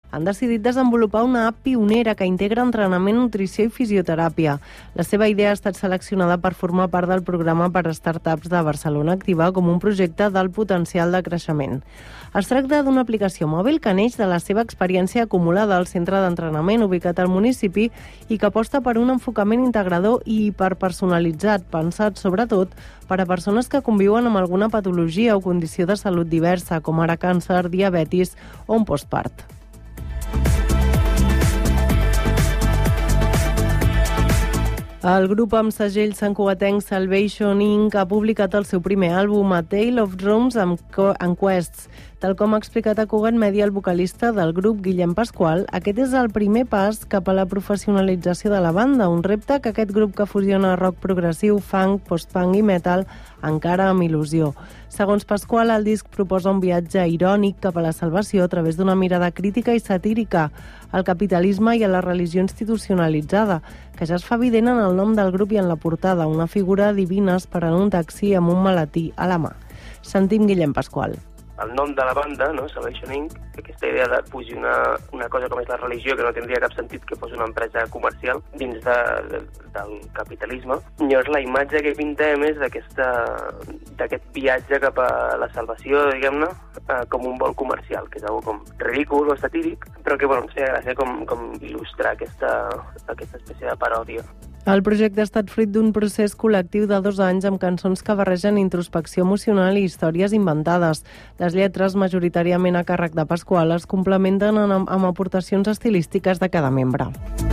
han decidit desenvolupar una app pionera que integra entrenament, nutrició i fisioteràpia. La seva idea ha estat seleccionada per formar part del programa per a startups de Barcelona Activa com un projecte d'alt potencial de creixement. Es tracta d'una aplicació mòbil que neix de la seva experiència acumulada al centre d'entrenament ubicat al municipi i que aposta per un enfocament integrador i hiperpersonalitzat, pensat sobretot per a persones que conviuen amb alguna patologia o condició de salut diversa, com ara càncer, diabetis o un postpart. El grup amb segell santcugatenc Salvation Inc. ha publicat el seu primer àlbum, A Tale of Drums and Quests. Tal com ha explicat a Cugat Media el vocalista del grup, Guillem Pasqual, aquest és el primer pas cap a la professionalització de la banda, un repte que aquest grup que fusiona rock progressiu, funk, post-punk i metal encara amb il·lusió. Segons Pasqual, el disc proposa un viatge irònic cap a la salvació a través d'una mirada crítica i satírica al capitalisme i a la religió institucionalitzada, que ja es fa evident en el nom del grup i en la portada, una figura divina esperant un taxi amb un maletí a la mà. Sentim Guillem Pasqual. El nom de la banda, no? Salvation Inc., aquesta idea de fusionar una cosa com és la religió, que no tindria cap sentit que fos una empresa comercial dins del capitalisme. Llavors la imatge que pintem és d'aquest viatge cap a la salvació, diguem-ne, com un vol comercial, que és algo com ridícul o satíric, però que, bueno, sé gràcia com il·lustrar aquesta espècie de paròdia. El projecte ha estat fruit d'un procés col·lectiu de 2 anys amb cançons que barregen introspecció emocional i històries inventades. Les lletres, majoritàriament a càrrec de Pasqual, es complementen amb aportacions estilístiques de cada membre.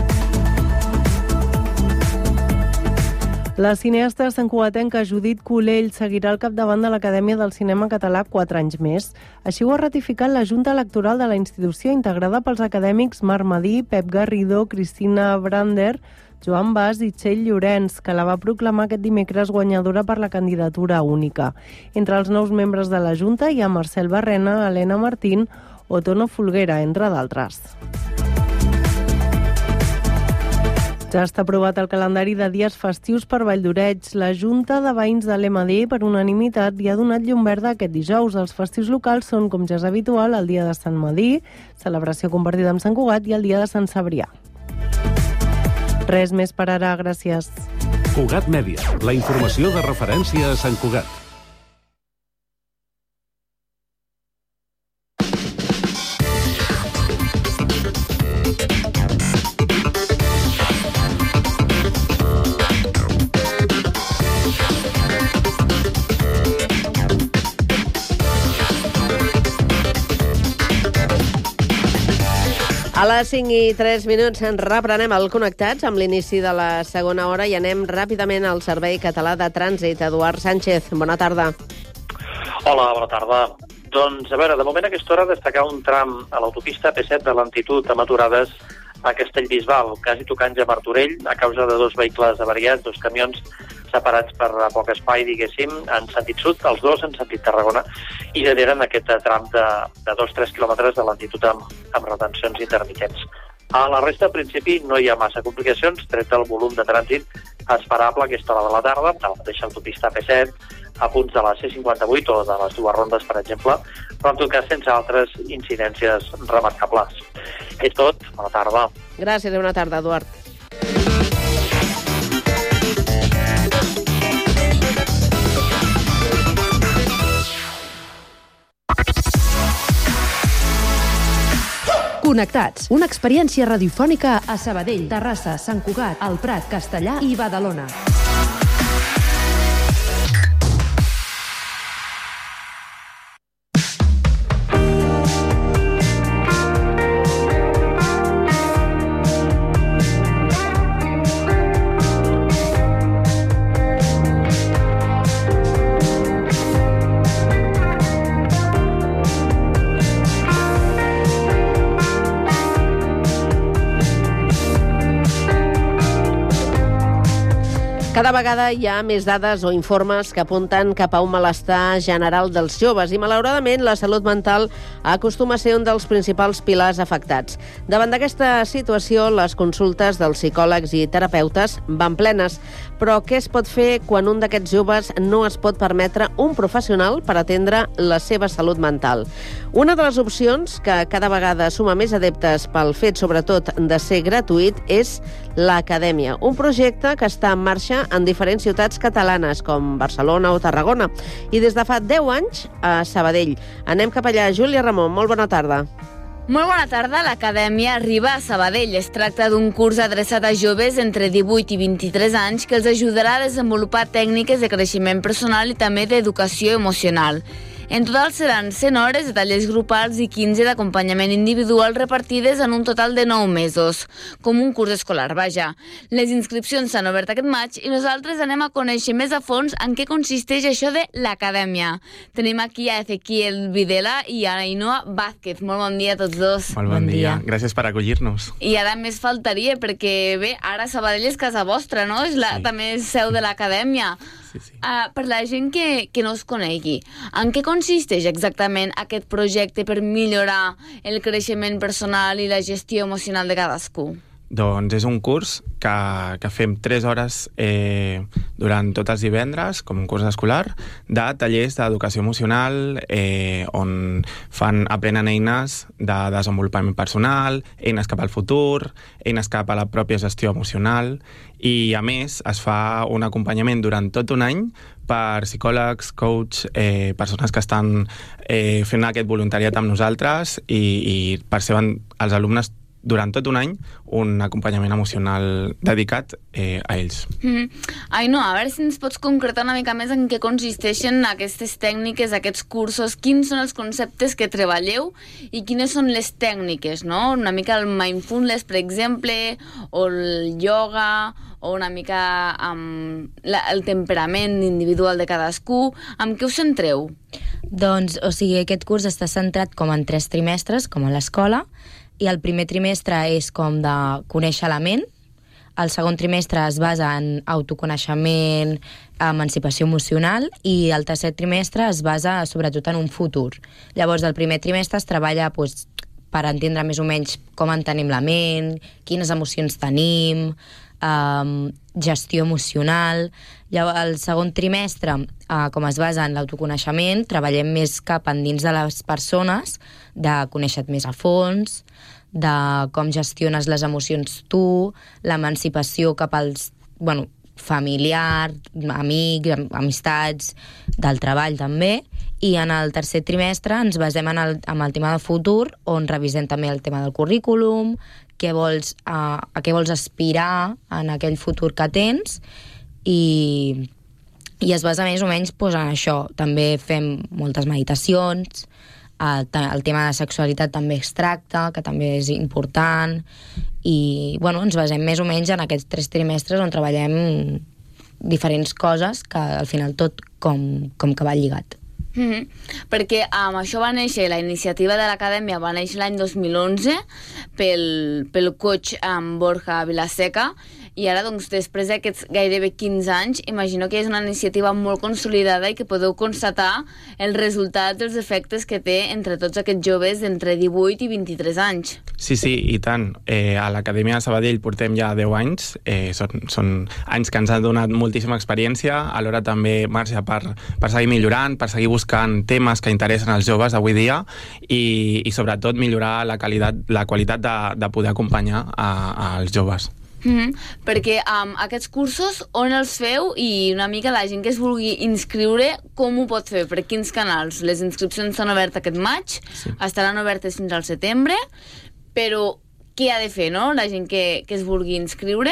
La cineasta santcugatenca Judit Colell seguirà al capdavant de l'Acadèmia del Cinema Català 4 anys més. Així ho ha ratificat la Junta Electoral de la institució, integrada pels acadèmics Marc Madí, Pep Garrido, Cristina Brander, Joan Bas i Txell Llorenç, que la va proclamar aquest dimecres guanyadora per la candidatura única. Entre els nous membres de la Junta hi ha Marcel Barrena, Helena Martín o Tono Folguera, entre d'altres. Ja està aprovat el calendari de dies festius per Valldoreix. La Junta de Veïns de l'EMD, per unanimitat, hi ha donat llum verda aquest dijous. Els festius locals són, com ja és habitual, el dia de Sant Madí, celebració compartida amb Sant Cugat, i el dia de Sant Cebrià. Res més per ara, gràcies. Cugat Mèdia, la informació de referència a Sant Cugat. A les 5:03 ens reprenem el Connectats amb l'inici de la segona hora i anem ràpidament al Servei Català de Trànsit. Eduard Sánchez, bona tarda. Hola, bona tarda. Doncs, a veure, de moment a aquesta hora destacar un tram a l'autopista P7 de lentitud amb aturades a Castellbisbal, quasi tocant ja Martorell, a causa de 2 vehicles avariats, 2 camions separats per poc espai, diguéssim, en sentit sud, els 2 en sentit Tarragona, i generen aquest tram de 2-3 quilòmetres de lentitud amb retencions intermitents. A la resta, al principi, no hi ha massa complicacions, tret del volum de trànsit esperable a aquesta hora de la tarda, de la mateixa autopista P7, a punts de la C58 o de les 2 rondes, per exemple, però en tot cas sense altres incidències remarcables. És tot. Bona tarda. Gràcies i bona tarda, Eduard. Connectats, una experiència radiofònica a Sabadell, Terrassa, Sant Cugat, El Prat, Castellar i Badalona. Cada vegada hi ha més dades o informes que apunten cap a un malestar general dels joves i, malauradament, la salut mental acostuma a ser un dels principals pilars afectats. Davant d'aquesta situació, les consultes dels psicòlegs i terapeutes van plenes. Però què es pot fer quan un d'aquests joves no es pot permetre un professional per atendre la seva salut mental? Una de les opcions que cada vegada suma més adeptes pel fet, sobretot, de ser gratuït, és l'Acadèmia, un projecte que està en marxa en diferents ciutats catalanes, com Barcelona o Tarragona, i des de fa 10 anys a Sabadell. Anem cap allà. Júlia Ramon, molt bona tarda. Molt bona tarda. L'Acadèmia arriba a Sabadell. Es tracta d'un curs adreçat a joves entre 18 i 23 anys que els ajudarà a desenvolupar tècniques de creixement personal i també d'educació emocional. En total seran 100 hores de tallers grupals i 15 d'acompanyament individual repartides en un total de 9 mesos, com un curs escolar, vaja. Les inscripcions s'han obert aquest maig i nosaltres anem a conèixer més a fons en què consisteix això de l'Acadèmia. Tenim aquí a Ezequiel Videla i a Ainhoa Vázquez. Molt bon dia a tots dos. Molt bon dia. Gràcies per acollir-nos. I ara més faltaria, perquè bé, ara Sabadell és casa vostra, no? Sí. També és seu de l'Acadèmia. Sí. Per la gent que no us conegui, en què consisteix exactament aquest projecte per millorar el creixement personal i la gestió emocional de cadascú? Doncs és un curs que fem 3 hores durant tots els divendres, com un curs escolar, de tallers d'educació emocional, on aprenen eines de desenvolupament personal, eines cap al futur, eines cap a la pròpia gestió emocional, i a més es fa un acompanyament durant tot un any per psicòlegs, coach, persones que estan fent aquest voluntariat amb nosaltres i perceben els alumnes durant tot un any un acompanyament emocional dedicat a ells. Ainhoa, a veure si ens pots concretar una mica més en què consisteixen aquestes tècniques, aquests cursos, quins són els conceptes que treballeu i quines són les tècniques, no? Una mica el mindfulness, per exemple, o el yoga, o una mica amb el temperament individual de cadascú. Amb què us centreu? Doncs, aquest curs està centrat com en 3 trimestres, com a l'escola, i el primer trimestre és com de conèixer la ment, el segon trimestre es basa en autoconeixement, emancipació emocional, i el tercer trimestre es basa sobretot en un futur. Llavors, el primer trimestre es treballa per entendre més o menys com entenem la ment, quines emocions tenim, gestió emocional. Llavors, el segon trimestre, com es basa en l'autoconeixement, treballem més cap endins de les persones, de conèixer-te més a fons, de com gestiones les emocions tu, l'emancipació cap als, familiar, amics, amistats, del treball també, i en el tercer trimestre ens basem en el tema del futur, on revisem també el tema del currículum, a què vols aspirar en aquell futur que tens, i es basa més o menys en això. També fem moltes meditacions, el tema de sexualitat també es tracta, que també és important, i ens basem més o menys en aquests 3 trimestres on treballem diferents coses que al final tot com que va lligat. Perquè amb això va néixer, la iniciativa de l'Acadèmia va néixer l'any 2011 pel coach Borja Vilaseca, i ara, després d'aquests gairebé 15 anys, imagino que és una iniciativa molt consolidada i que podeu constatar els resultats, els efectes que té entre tots aquests joves d'entre 18 i 23 anys. Sí, i tant. A l'Acadèmia de Sabadell portem ja 10 anys. Són anys que ens han donat moltíssima experiència, alhora també marge per seguir millorant, per seguir buscant temes que interessen als joves avui dia i sobretot millorar la qualitat de poder acompanyar als joves. Perquè aquests cursos on els feu i una mica la gent que es vulgui inscriure com ho pot fer, per quins canals? Les inscripcions s'han obert aquest maig, estaran obertes fins al setembre, però què ha de fer, no? La gent que es vulgui inscriure?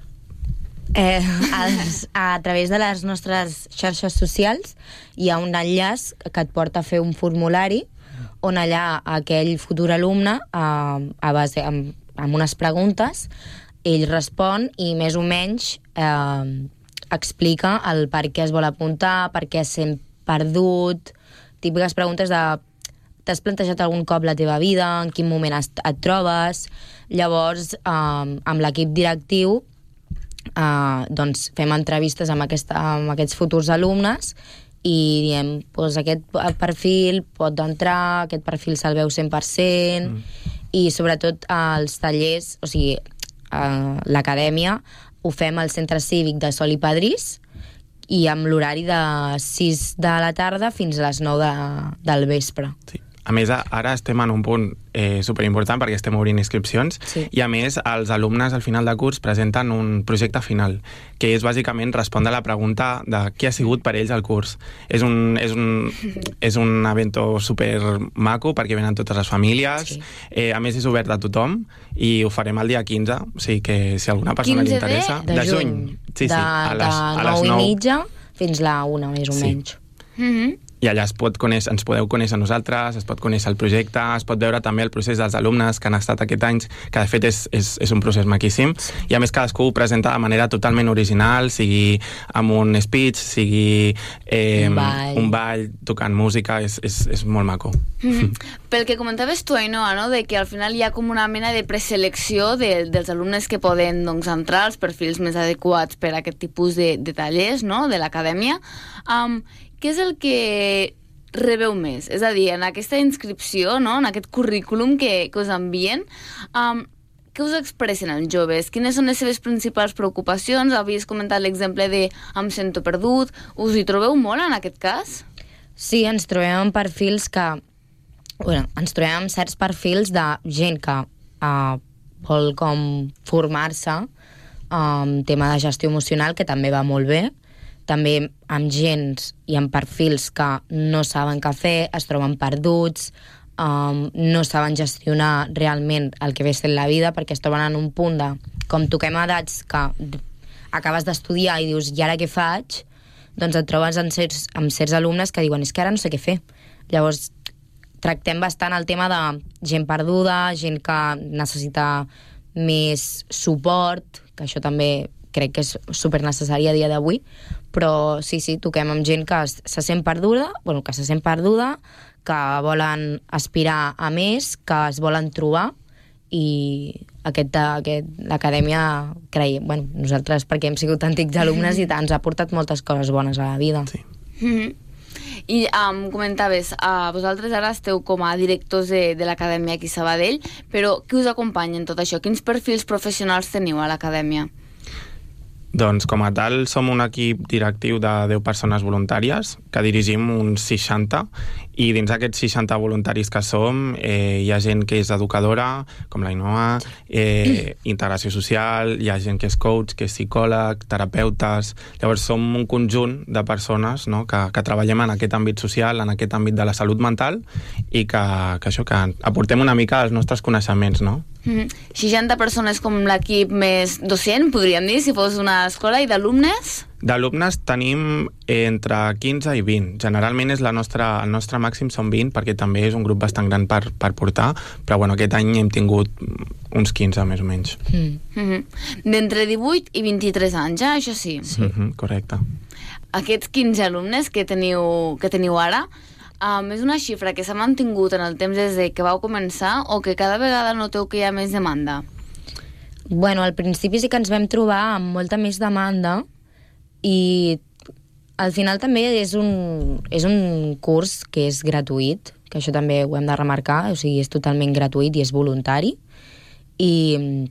A través de les nostres xarxes socials hi ha un enllaç que et porta a fer un formulari on allà aquell futur alumne a base amb unes preguntes ell respon i més o menys explica el per què es vol apuntar, per què es sent perdut, típiques preguntes de t'has plantejat algun cop la teva vida, en quin moment et trobes. Llavors, amb l'equip directiu doncs fem entrevistes amb aquests futurs alumnes i diem, doncs aquest perfil pot entrar, aquest perfil se'l veu 100%, i sobretot els tallers, o sigui, l'acadèmia ho fem al Centre Cívic de Sol i Padrís i amb l'horari de 6 de la tarda fins a les 9 del vespre. Sí. A més, ara estem en un punt superimportant perquè estem obrint inscripcions, i a més els alumnes al final de curs presenten un projecte final, que és bàsicament respondre a la pregunta de què ha sigut per ells el curs. És un evento super maco perquè venen totes les famílies, a més és obert a tothom i ho farem el dia 15, o sigui que si alguna persona li interessa... de juny. Sí, a les 9:30 fins la 1, més o menys. I allà ens podeu conèixer nosaltres, es pot conèixer el projecte, es pot veure també el procés dels alumnes que han estat aquest any, que de fet és un procés maquíssim, i a més cadascú ho presenta de manera totalment original, sigui amb un speech, sigui un ball, tocant música, és molt maco. Pel que comentaves tu, Ainhoa, no? De que al final hi ha com una mena de preselecció dels alumnes que poden entrar als perfils més adequats per a aquest tipus de tallers, no? De l'acadèmia. Què és el que rebeu més? És a dir, en aquesta inscripció, no? En aquest currículum que us envien, què us expressen els joves? Quines són les seves principals preocupacions? Havies comentat l'exemple de em sento perdut. Us hi trobeu molt en aquest cas? Sí, ens trobem amb perfils que... ens trobem amb certs perfils de gent que vol com formar-se en tema de gestió emocional, que també va molt bé. També amb gent i amb perfils que no saben què fer, es troben perduts, no saben gestionar realment el que ve sent la vida, perquè es troben en un punt de... Com toquem edats que acabes d'estudiar i dius, i ara què faig? Doncs et trobes amb certs alumnes que diuen, és que ara no sé què fer. Llavors, tractem bastant el tema de gent perduda, gent que necessita més suport, que això també crec que és supernecessari a dia d'avui, però sí, toquem amb gent que se sent perduda, que volen aspirar a més, que es volen trobar, i l'acadèmia, creiem, nosaltres perquè hem sigut antics alumnes i ens ha portat moltes coses bones a la vida. Sí. I comentaves, vosaltres ara esteu com a directors de l'acadèmia aquí a Sabadell, però qui us acompanya en tot això? Quins perfils professionals teniu a l'acadèmia? Doncs com a tal som un equip directiu de 10 persones voluntàries que dirigim uns 60, i dins d'aquests 60 voluntaris que som hi ha gent que és educadora, com l'Ainhoa, integració social, hi ha gent que és coach, que és psicòleg, terapeutes. Llavors som un conjunt de persones, no? que treballem en aquest àmbit social, en aquest àmbit de la salut mental, i que aportem una mica els nostres coneixements, no? 60 persones com l'equip més docent, podríem dir, si fos una escola, i d'alumnes? D'alumnes tenim entre 15 i 20. Generalment el nostre màxim són 20, perquè també és un grup bastant gran per portar, però aquest any hem tingut uns 15, més o menys. D'entre 18 i 23 anys, això sí? Correcte. Aquests 15 alumnes que teniu ara, és una xifra que s'ha mantingut en el temps des que vau començar, o que cada vegada noteu que hi ha més demanda? Al principi sí que ens vam trobar amb molta més demanda, i al final també és un curs que és gratuït, que això també ho hem de remarcar, o sigui, és totalment gratuït i és voluntari, i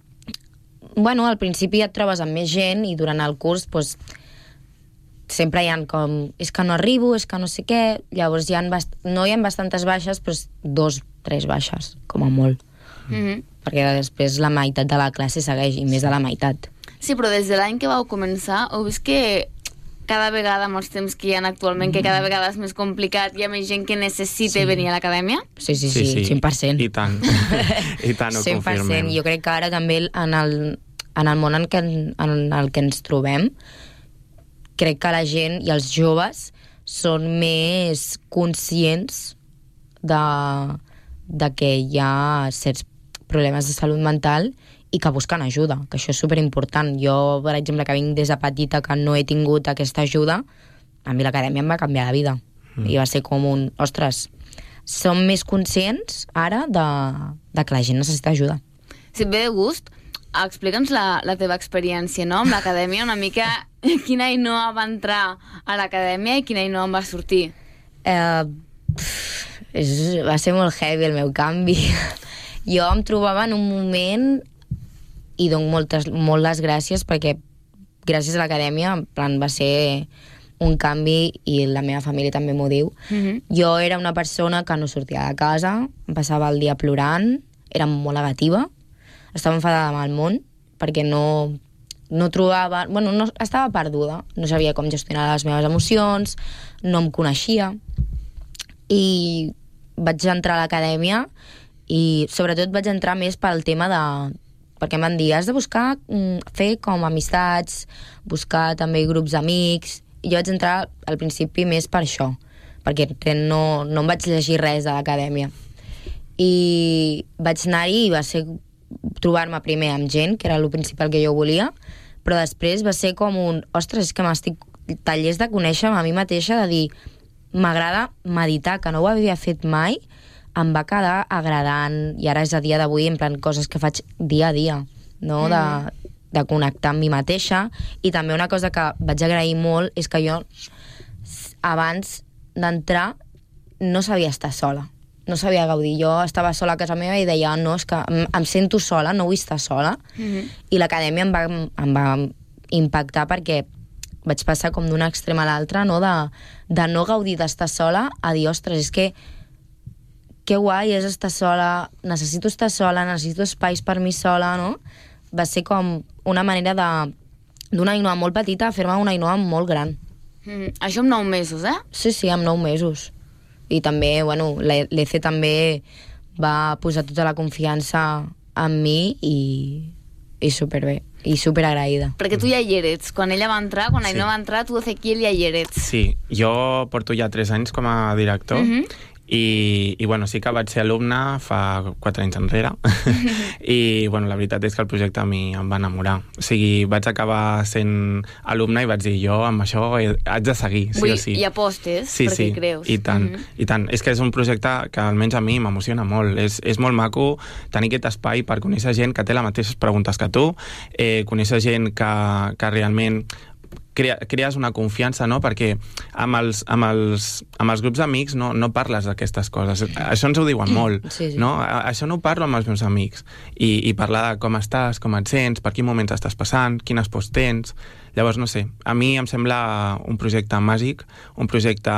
al principi et trobes amb més gent, i durant el curs sempre hi ha com, és que no arribo, és que no sé què, llavors no hi ha bastantes baixes, però 2 o 3 baixes, com a molt. Perquè després la meitat de la classe segueix, i més de la meitat. Sí, però des de l'any que vau començar, heu vist que cada vegada, amb els temps que hi ha actualment, que cada vegada és més complicat, hi ha més gent que necessita venir a l'acadèmia? Sí, 100%. I tant. I tant, ho confirmem. 100%. Jo crec que ara també en el món en el que ens trobem, crec que la gent i els joves són més conscients de que hi ha certs problemes de salut mental i que busquen ajuda, que això és superimportant. Jo, per exemple, que vinc des de petita, que no he tingut aquesta ajuda, a mi l'acadèmia em va canviar la vida. I va ser com ostres, som més conscients ara de que la gent necessita ajuda. Si et ve de gust, explica'ns la teva experiència, no?, amb l'acadèmia, una mica quina Ainhoa va entrar a l'acadèmia i quina Ainhoa en va sortir. Va ser molt heavy el meu canvi. Jo em trobava en un moment, i dono moltes gràcies, perquè gràcies a l'acadèmia en plan, va ser un canvi, i la meva família també m'ho diu. Jo era una persona que no sortia de casa, em passava el dia plorant, era molt negativa, estava enfadada amb el món, perquè no trobava... Bueno, estava perduda, no sabia com gestionar les meves emocions, no em coneixia, i vaig entrar a l'acadèmia, i sobretot vaig entrar més pel tema de... Perquè em van dir, has de buscar fer com amistats, buscar també grups d'amics, i jo vaig entrar al principi més per això, perquè no em vaig llegir res de l'acadèmia. I vaig anar-hi i va ser trobar-me primer amb gent, que era el principal que jo volia, però després va ser com un... Ostres, és que m'estic tallers de conèixer a mi mateixa, de dir, m'agrada meditar, que no ho havia fet mai, em va quedar agradant, i ara és a dia d'avui, en plan, coses que faig dia a dia, no?, de connectar amb mi mateixa. I també una cosa que vaig agrair molt és que jo, abans d'entrar, no sabia estar sola, no sabia gaudir. Jo estava sola a casa meva i deia, no, és que em sento sola, no vull estar sola. I l'acadèmia em va impactar, perquè vaig passar com d'un extrem a l'altre, no? De no gaudir d'estar sola, a dir, ostres, és que guai és estar sola, necessito estar sola, necessito espais per mi sola, no? Va ser com una manera d'una Ainhoa molt petita a fer-me una Ainhoa molt gran. Això amb 9 mesos, eh? Sí, amb 9 mesos. I també, bueno, l'EC també va posar tota la confiança en mi, i superbé, i superagraïda. Perquè tu ja hi eres. Quan ella va entrar, quan Ainhoa va entrar, tu, Ezequiel, ja hi eres. Sí, jo porto ja 3 anys com a director, i bueno, sí que vaig ser alumne fa 4 anys enrere, i bueno, la veritat és que el projecte a mi em va enamorar. O sigui, vaig acabar sent alumne i vaig dir, jo amb això haig de seguir, sí o sí. I apostes, sí, perquè creus. I tant, i tant. És que és un projecte que almenys a mi m'emociona molt. És molt maco tenir aquest espai per conèixer gent que té les mateixes preguntes que tu, conèixer gent que realment crees una confiança, no? Perquè amb els grups d'amics no parles d'aquestes coses. Això ens ho diuen molt, no? Això no ho parlo amb els meus amics. I parlar de com estàs, com et sents, per quin moment estàs passant, quines pors tens. Llavors, no sé, a mi em sembla un projecte màgic, un projecte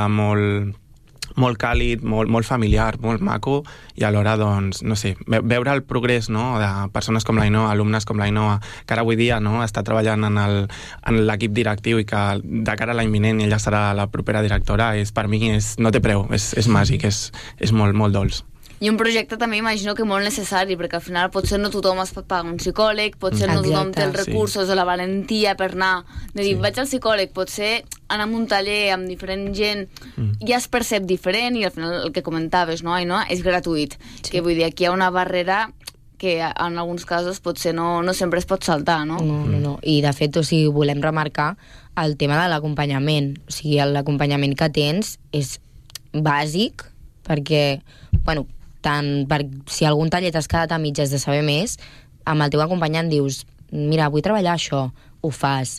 molt càlid, molt familiar, molt maco, i alhora, doncs, no sé, veure el progrés, no?, de persones com l'Ainhoa, alumnes com l'Ainhoa, que ara avui dia, no?, està treballant en l'equip directiu, i que de cara a l'any vinent ella serà la propera directora, per mi no té preu, és màgic, és molt dolç. I un projecte també imagino que molt necessari, perquè al final potser no tothom es pot pagar un psicòleg, potser no tothom té els recursos o la valentia per anar, de dir, vaig al psicòleg, potser anar a un taller amb diferent gent ja es percep diferent, i al final el que comentaves, no, Ainhoa, és gratuït. Que vull dir, aquí hi ha una barrera que en alguns casos potser no sempre es pot saltar, no? No. I de fet, o sigui, volem remarcar el tema de l'acompanyament. O sigui, l'acompanyament que tens és bàsic, perquè, bueno, tant si algun taller t'has quedat a mitges de saber més, amb el teu acompanyant dius, mira, vull treballar això, ho fas.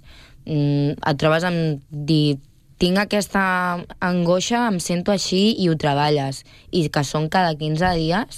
Et trobes amb dir, tinc aquesta angoixa, em sento així, i ho treballes. I que són cada 15 dies,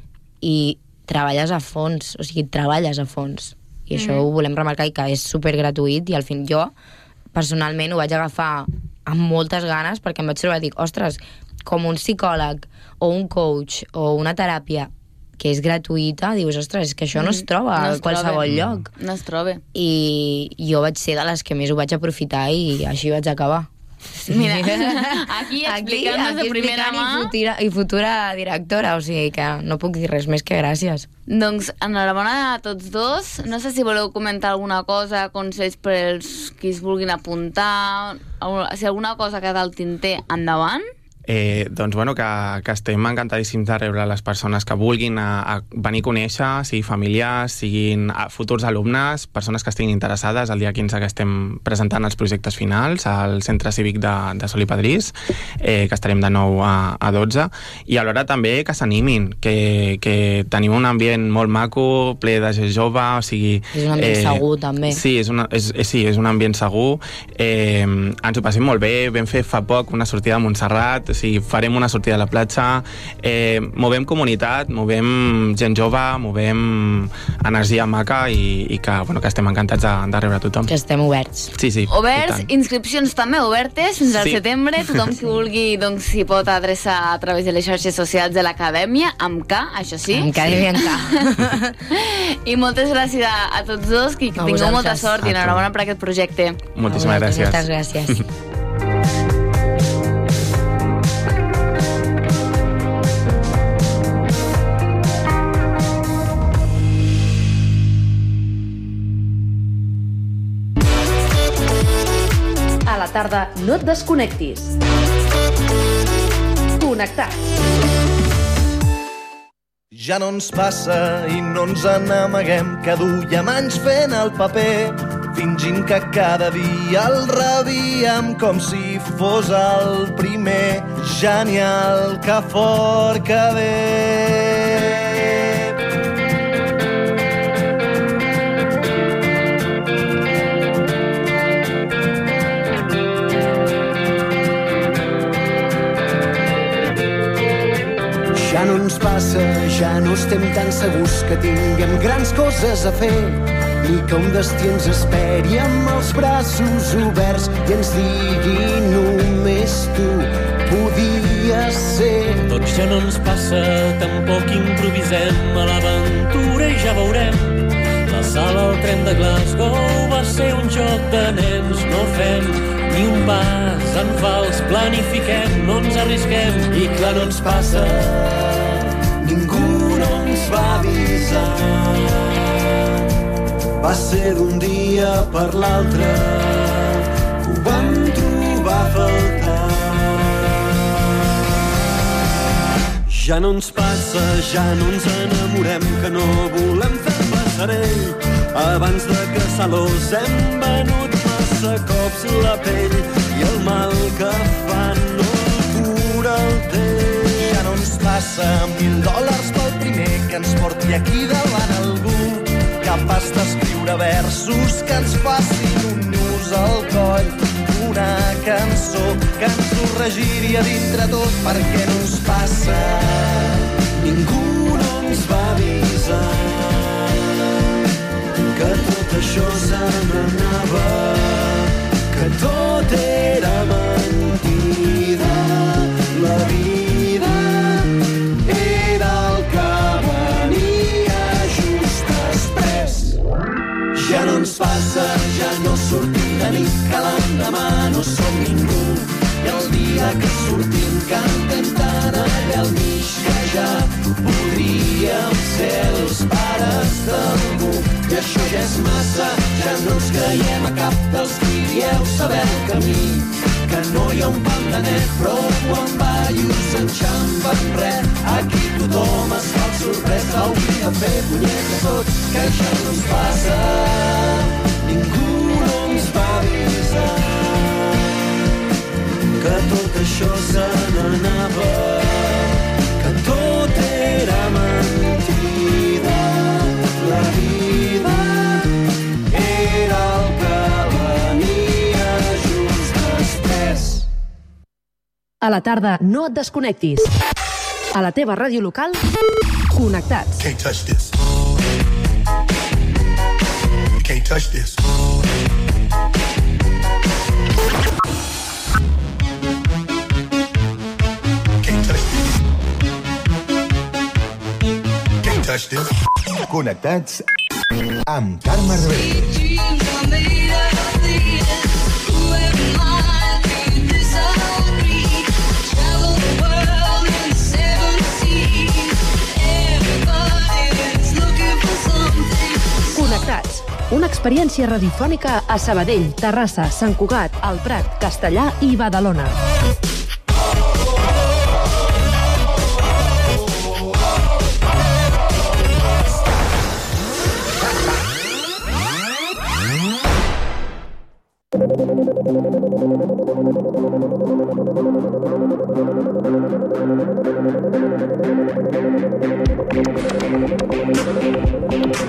i treballes a fons, o sigui, treballes a fons. I això ho volem remarcar, i que és supergratuït, i al fin jo, personalment, ho vaig agafar amb moltes ganes, perquè em vaig trobar i dic, ostres, com un psicòleg o un coach o una teràpia que és gratuïta, dius, ostres, és que això no es troba a qualsevol lloc. No es troba. I jo vaig ser de les que més ho vaig aprofitar, i així vaig acabar. Mira, aquí explicant-nos de primera mà... I futura directora, o sigui que no puc dir res més que gràcies. Doncs enhorabona a tots dos. No sé si voleu comentar alguna cosa, consells per als qui es vulguin apuntar, si alguna cosa queda al tinter, endavant. doncs, bueno, que estem encantadíssims de rebre les persones que vulguin a venir a conèixer, sigui familiars, siguin futurs alumnes, persones que estiguin interessades. El dia 15 que estem presentant els projectes finals al Centre Cívic de Sol i Padrís, que estarem de 9 a 12, i alhora també que s'animin, que tenim un ambient molt maco, ple de gent jove, o sigui... És un ambient segur, també. Sí, és un ambient segur. Ens ho passem molt bé, vam fer fa poc una sortida a Montserrat, o sigui, farem una sortida a la platja, movem comunitat, movem gent jove, movem energia maca i que estem encantats de rebre tothom. Que estem oberts. Sí, oberts, inscripcions també obertes fins al setembre, tothom qui vulgui doncs s'hi pot adreçar a través de les xarxes socials de l'acadèmia, amb K, això sí. Amb Acadèmia en K. I moltes gràcies a tots dos, que tingueu molta sort i enhorabona per aquest projecte. Moltíssimes gràcies. Moltes gràcies. A la tarda no et desconnectis. Connectats. Ja no ens passa i no ens n'amaguem, que duiem anys fent el paper, fingint que cada dia el rebíem com si fos el primer. Genial, que fort que ve. Ja no ens passa, ja no estem tan segurs que tinguem grans coses a fer, ni que un destí ens esperi amb els braços oberts i ens digui només tu podies ser. Doncs ja no ens passa, tampoc improvisem a l'aventura i ja veurem. La sala al tren de Glasgow va ser un joc de nens, no fem ni un pas en fals, planifiquem, no ens arrisquem. I clar, no ens passa, ningú no ens va avisar. Va ser d'un dia per l'altre que ho vam trobar a faltar. Ja no ens passa, ja no ens enamorem, que no volem fer el passarell. Abans de caçar-los hem venut massa cops la pell i el mal que fa no cura el temps. Ja no ens passa, $1.000 pel primer que ens porti aquí davant algú capaç d'escriure versos que ens facin un nus al coll, una cançó que ens ho regiria dintre tot. Perquè no ens passa, ningú no ens va avisar que tot això se n'anava, que tot era mentida. La vida era el que venia just després. Ja no ens passa, ja no sortim de nit, que l'endemà no som ningú. I el dia que sortim cantem tant allà al mig que ja podríem ser els pares d'algú. I això ja és massa, ja no ens creiem a cap dels qui dieu saber el camí. Que no hi ha un pam de net, prou amb ballos enxampen res. Aquí tothom es fa el sorprès, hauria de fer punyeta tots, que ja no ens passa, ningú no ens va avisar que tot això se n'anava, que tot era mentida. La vida era el que venia just després. A la tarda no et desconnectis. A la teva ràdio local, connectats. Can't touch this. Can't touch this. Touch this. Connectats amb Carme Rebell. Connectats. Una experiència radiofònica a Sabadell, Terrassa, Sant Cugat, El Prat, Castellà i Badalona.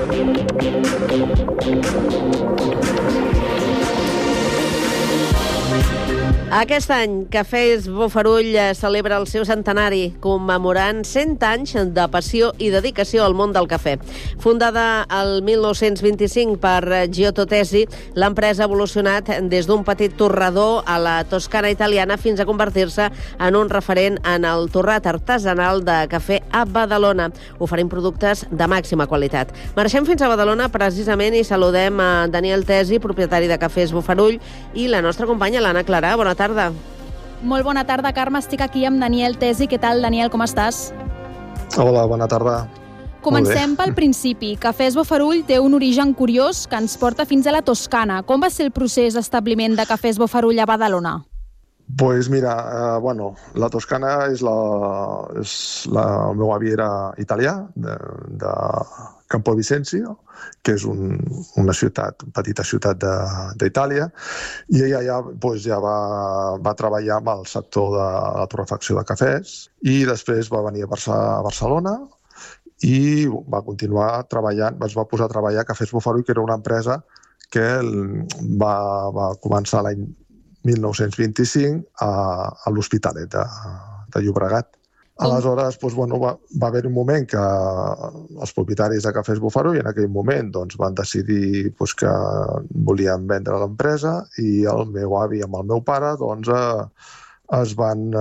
Aquest any, Cafès Bofarull celebra el seu centenari, commemorant 100 anys de passió i dedicació al món del cafè. Fundada el 1925 per Giotto Tesi, l'empresa ha evolucionat des d'un petit torrador a la Toscana italiana fins a convertir-se en un referent en el torrat artesanal de cafè a Badalona, oferint productes de màxima qualitat. Marxem fins a Badalona precisament i saludem a Daniel Tesi, propietari de Cafès Bofarull, i la nostra companya, l'Anna Clara. Bona tarda. Molt bona tarda, Carme. Estic aquí amb Daniel Tesi. Què tal, Daniel? Com estàs? Hola, bona tarda. Comencem pel principi. Cafès Bofarull té un origen curiós que ens porta fins a la Toscana. Com va ser el procés d'establiment de Cafès Bofarull a Badalona? Pues mira, la Toscana el meu avi era italià, de Campo Vicencio, que és una petita ciutat d'Itàlia, i ella ja va treballar amb el sector de la torrefacció de cafès i després va venir a Barcelona i va continuar treballant, es va posar a treballar a Cafès Bofarull, que era una empresa que va començar l'any 1925 a l'Hospitalet de Llobregat. Aleshores, va haver un moment que els propietaris de Cafès Bofarull en aquell moment van decidir que volien vendre l'empresa i el meu avi amb el meu pare es van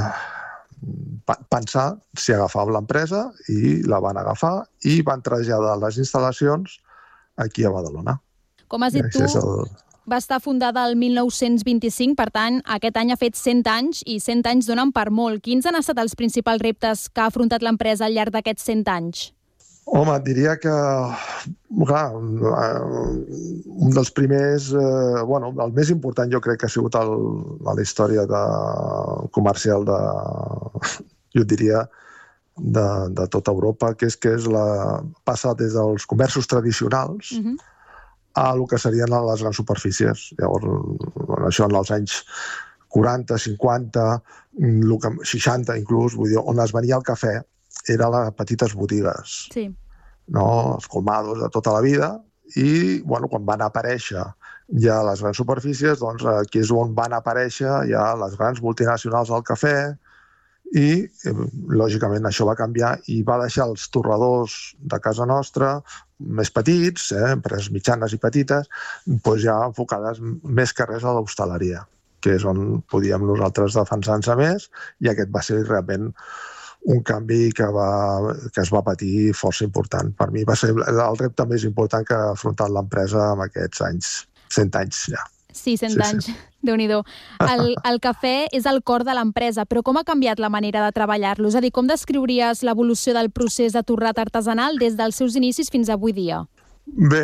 pensar si agafaven l'empresa i la van agafar i van traslladar les instal·lacions aquí a Badalona. Com has dit tu, va estar fundada el 1925, per tant, aquest any ha fet 100 anys i 100 anys donen per molt. Quins han estat els principals reptes que ha afrontat l'empresa al llarg d'aquests 100 anys? Home, diria que, clar, un dels primers, el més important jo crec que ha sigut a la història comercial jo diria, de tota Europa, que és passar des dels comerços tradicionals a el que serien les grans superfícies. Llavors, això en els anys 40, 50, 60 inclús, vull dir, on es venia el cafè era a les petites botigues, els colmados de tota la vida, i quan van aparèixer ja les grans superfícies, doncs aquí és on van aparèixer ja les grans multinacionals del cafè, i lògicament això va canviar i va deixar els torradors de casa nostra més petits, empreses mitjanes i petites, ja enfocades més que res a l'hostaleria, que és on podíem nosaltres defensar-nos més, i aquest va ser realment un canvi que es va patir força important. Per mi va ser el repte més important que ha afrontat l'empresa en aquests anys, 100 anys ja. Sí, 100 anys. Déu-n'hi-do. El cafè és el cor de l'empresa, però com ha canviat la manera de treballar-lo? És a dir, com descriuries l'evolució del procés de torrat artesanal des dels seus inicis fins avui dia? Bé,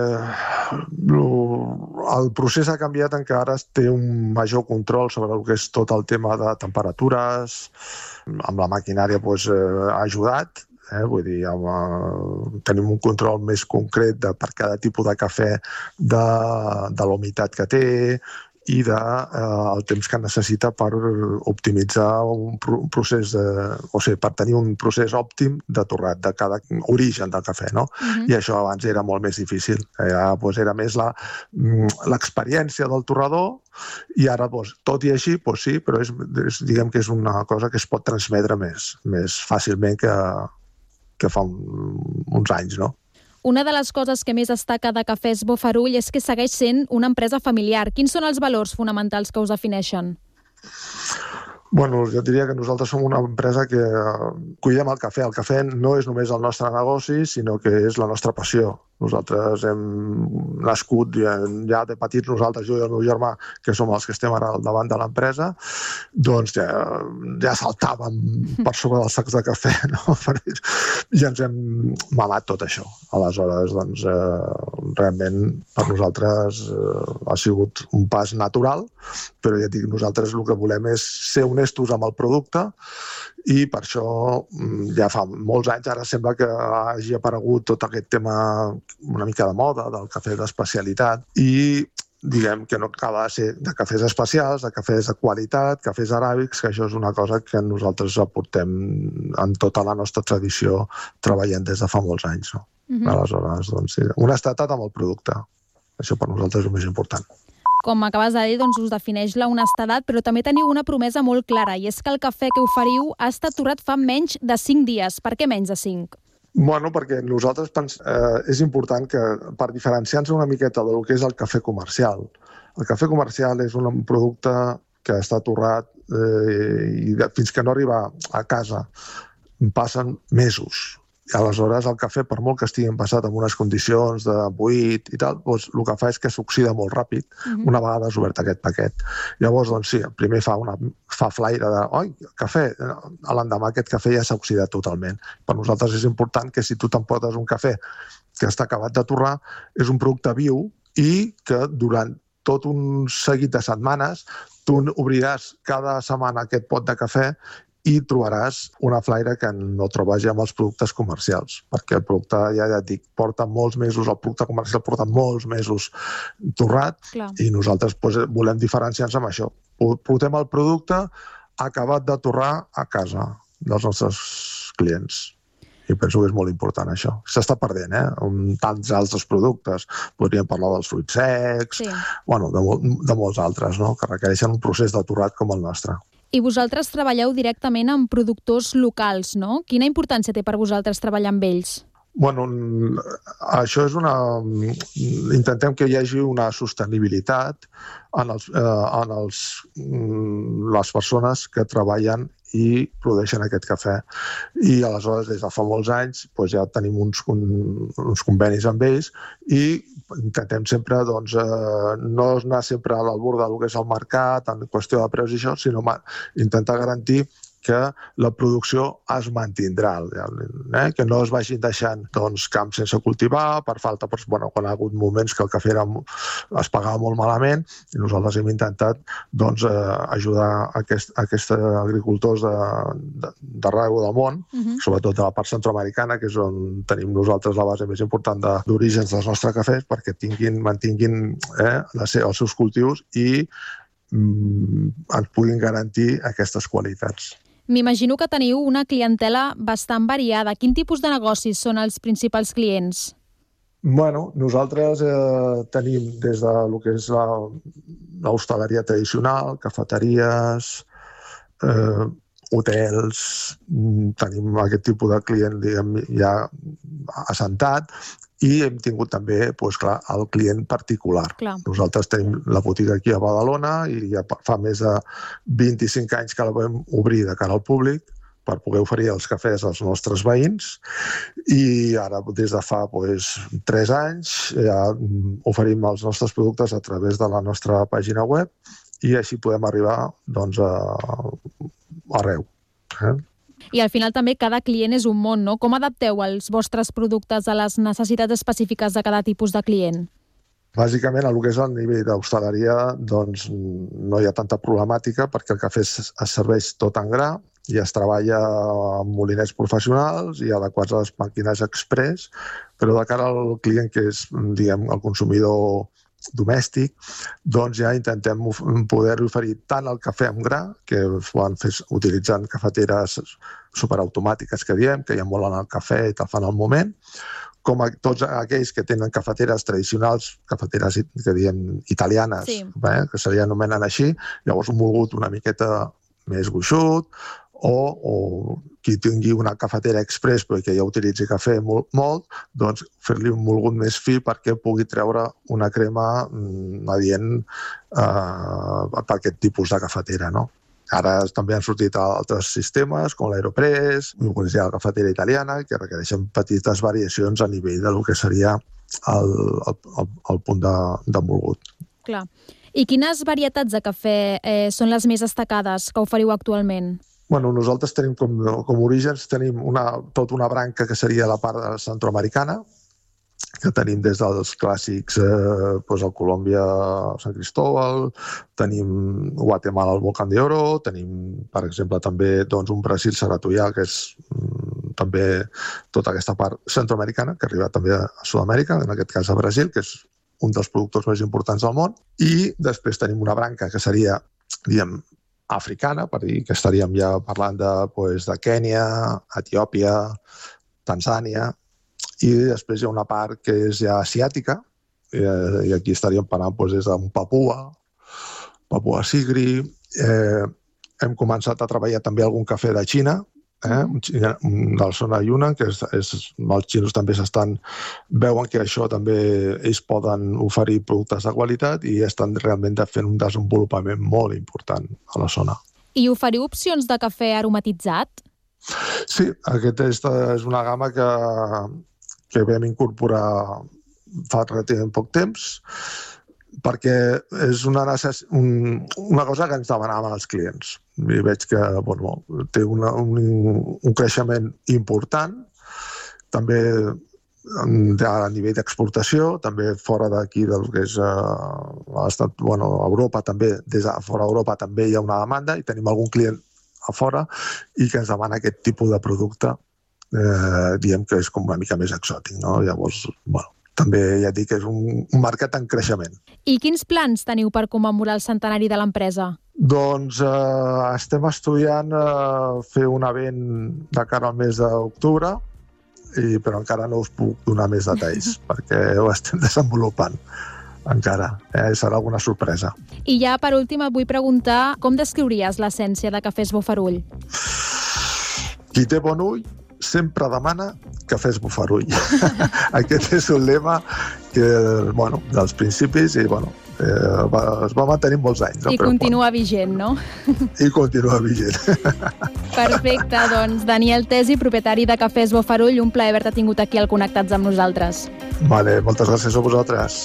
el procés ha canviat en què ara es té un major control sobre el que és tot el tema de temperatures, amb la maquinària ha ajudat, vull dir, tenim un control més concret per cada tipus de cafè de la humitat que té i del temps que necessita per optimitzar un procés, per tenir un procés òptim de torrat de cada origen del cafè, no? I això abans era molt més difícil. Era més l'experiència del torrador i ara, tot i així, sí, però diguem que és una cosa que es pot transmetre més fàcilment que fa uns anys, no? Una de les coses que més destaca de Cafès Bofarull és que segueix sent una empresa familiar. Quins són els valors fonamentals que us defineixen? Jo diria que nosaltres som una empresa que cuidem el cafè. El cafè no és només el nostre negoci, sinó que és la nostra passió. Nosaltres hem nascut ja de petits, nosaltres, jo i el meu germà, que som els que estem ara al davant de l'empresa, doncs ja saltàvem per sobre dels sacs de cafè, no? I ens hem mamat tot això. Aleshores, doncs, realment per nosaltres ha sigut un pas natural, però ja dic, nosaltres el que volem és ser honestos amb el producte i per això ja fa molts anys ara sembla que hagi aparegut tot aquest tema una mica de moda del cafè d'especialitat i diguem que no acaba de ser de cafès especials, de cafès de qualitat, cafès aràbics, que això és una cosa que nosaltres aportem en tota la nostra tradició treballant des de fa molts anys, no? Aleshores, doncs, sí, honestedat amb el producte. Això per nosaltres és el més important. Com acabes de dir, doncs us defineix la honestedat, però també teniu una promesa molt clara, i és que el cafè que oferiu ha estat torrat fa menys de 5 dies. Per què menys de 5? Bueno, perquè nosaltres és important que, per diferenciar-nos una miqueta del que és el cafè comercial, el cafè comercial és un producte que està torrat i fins que no arriba a casa passen mesos. I aleshores el cafè, per molt que estigui passat en unes condicions de buit i tal, doncs el que fa és que s'oxida molt ràpid una vegada has obert aquest paquet. Llavors, doncs sí, primer fa flaire de cafè, l'endemà aquest cafè ja s'ha oxidat totalment. Per nosaltres és important que si tu t'emportes un cafè que està acabat de torrar, és un producte viu i que durant tot un seguit de setmanes tu obriràs cada setmana aquest pot de cafè i trobaràs una flaire que no trobes ja amb els productes comercials, perquè el producte, ja et dic, porta molts mesos, el producte comercial porta molts mesos torrat. Clar. I nosaltres volem diferenciar-nos amb això. Portem el producte acabat de torrar a casa dels nostres clients. I penso que és molt important això. S'està perdent, amb tants altres productes. Podríem parlar dels fruits secs, de molts altres, no? Que requereixen un procés de torrat com el nostre. I vosaltres treballeu directament amb productors locals, no? Quina importància té per vosaltres treballar amb ells? Bueno, això és intentem que hi hagi una sostenibilitat en les persones que treballen i produeixen aquest cafè. I aleshores, des de fa molts anys, ja tenim uns convenis amb ells i intentem sempre no anar sempre a l'albur del que és el mercat, en qüestió de preus i això, sinó intentar garantir que la producció es mantindrà, que no es vagin deixant camps sense cultivar per falta, quan hi ha hagut moments que el cafè es pagava molt malament i nosaltres hem intentat ajudar aquests agricultors d'arreu del món, sobretot de la part centroamericana, que és on tenim nosaltres la base més important d'orígens dels nostres cafès, perquè mantinguin els seus cultius i ens puguin garantir aquestes qualitats. M'imagino que teniu una clientela bastant variada. Quin tipus de negocis són els principals clients? Bueno, nosaltres tenim des de lo que és l'hostaleria tradicional, cafeteries, hotels, tenim aquest tipus de client ja assentat, i hem tingut també, el client particular. Clar. Nosaltres tenim la botiga aquí a Badalona i ja fa més de 25 anys que la vam obrir de cara al públic per poder oferir els cafès als nostres veïns i ara des de fa 3 anys ja oferim els nostres productes a través de la nostra pàgina web i així podem arribar arreu. I al final també cada client és un món, no? Com adapteu els vostres productes a les necessitats específiques de cada tipus de client? Bàsicament, el que és el nivell d'hostaleria, no hi ha tanta problemàtica perquè el cafè es serveix tot en gra i es treballa amb moliners professionals i adequats a les màquines express, però de cara al client que és, el consumidor domèstic, ja intentem poder oferir tant el cafè amb gra, que es poden fer utilitzant cafeteres superautomàtiques que diem, que hi ha molt en el cafè i te'l fan al moment, com a tots aquells que tenen cafeteres tradicionals, cafeteres que diem italianes, que se li anomenen així, llavors un molgut una miqueta més gruixut, o qui tingui una cafetera express però que ja utilitzi cafè molt, fer-li un molgut més fi perquè pugui treure una crema adient per aquest tipus de cafetera, no? Ara també han sortit altres sistemes, com l'Aeropress, la cafetera italiana, que requereixen petites variacions a nivell del que seria el punt de molgut. Clar. I quines varietats de cafè són les més destacades que oferiu actualment? Bueno, nosaltres tenim com orígens tota una branca que seria la part centroamericana, que tenim des dels clàssics el Colòmbia San Cristóbal, tenim Guatemala el Volcán de Oro, tenim, per exemple, també un Brasil Saratoia, que és també tota aquesta part centroamericana, que arriba també a Sud-amèrica, en aquest cas a Brasil, que és un dels productors més importants del món, i després tenim una branca que seria, africana, per dir que estaríem ja parlant de Kènia, Etiòpia, Tanzània, i després hi ha una part que és ja asiàtica, i aquí estaríem parlant des d'un Papua Sigri. Hem començat a treballar també algun cafè de Xina, de la zona de Yunnan, que els xinos també veuen que això també ells poden oferir productes de qualitat i estan realment fent un desenvolupament molt important a la zona. I oferiu opcions de cafè aromatitzat? Sí, aquesta és una gamma que vam incorporar fa relativament poc temps, perquè és una cosa que ens demanaven els clients. I veig que té un creixement important, també a nivell d'exportació, també fora d'aquí del que és l'estat, Europa també, des de fora d'Europa també hi ha una demanda i tenim algun client a fora i que ens demana aquest tipus de producte, diem que és com una mica més exòtic, no? Llavors, també ja et dic que és un mercat en creixement. I quins plans teniu per commemorar el centenari de l'empresa? Doncs estem estudiant fer un event de cara al mes d'octubre, però encara no us puc donar més detalls, perquè ho estem desenvolupant encara. Serà alguna sorpresa. I ja per últim et vull preguntar com descriuries l'essència de Cafès Bofarull? Qui té bon ull sempre demana cafès Bofarull. Aquest és un lema dels principis i es va mantenir molts anys. I continua vigent, no? I continua vigent. Perfecte, doncs Daniel Tesi, propietari de Cafès Bofarull, un plaer haver-te tingut aquí al Connectats amb nosaltres. Vale, moltes gràcies a vosaltres.